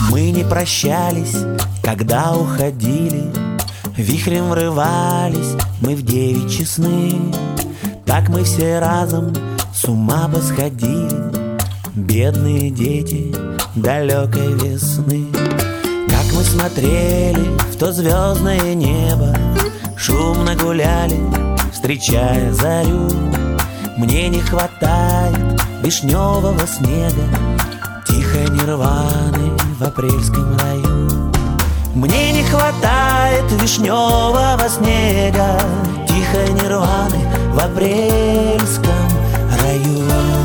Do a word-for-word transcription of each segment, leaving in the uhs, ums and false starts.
Мы не прощались, когда уходили, вихрем врывались мы в девичьи сны. Так мы все разом с ума посходили, бедные дети далекой весны. Как мы смотрели в то звездное небо, шумно гуляли, встречая зарю. Мне не хватает вишневого снега, тихой нирваны в апрельском раю. Мне не хватает вишневого снега, тихой нирваны в апрельском раю.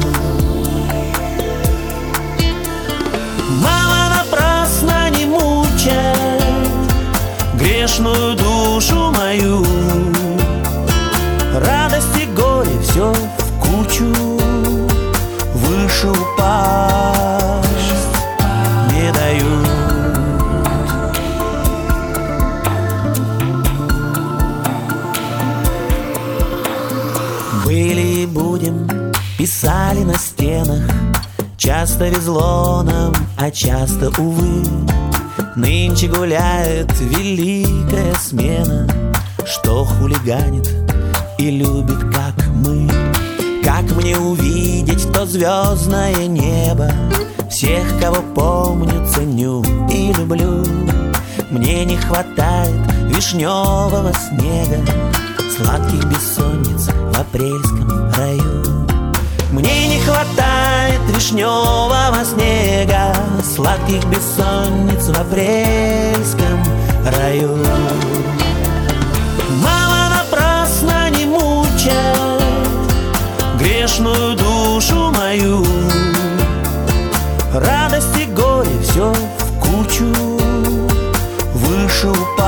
Мама, напрасно не мучай грешную душу мою, радость и горе все в кучу, выше упасть не дают. Были и будем, писали на стенах, часто везло нам, а часто, увы. Нынче гуляет великая смена, что хулиганит и любит, как мы. Как мне увидеть то звездное небо, всех, кого помню, ценю и люблю. Мне не хватает вишневого снега, сладких бессонниц в апрельском раю. Мне не хватает вишневого снега, сладких бессонниц в апрельском раю. Мама, напрасно не мучай грешную душу мою, радость и горе все в кучу, выше упасть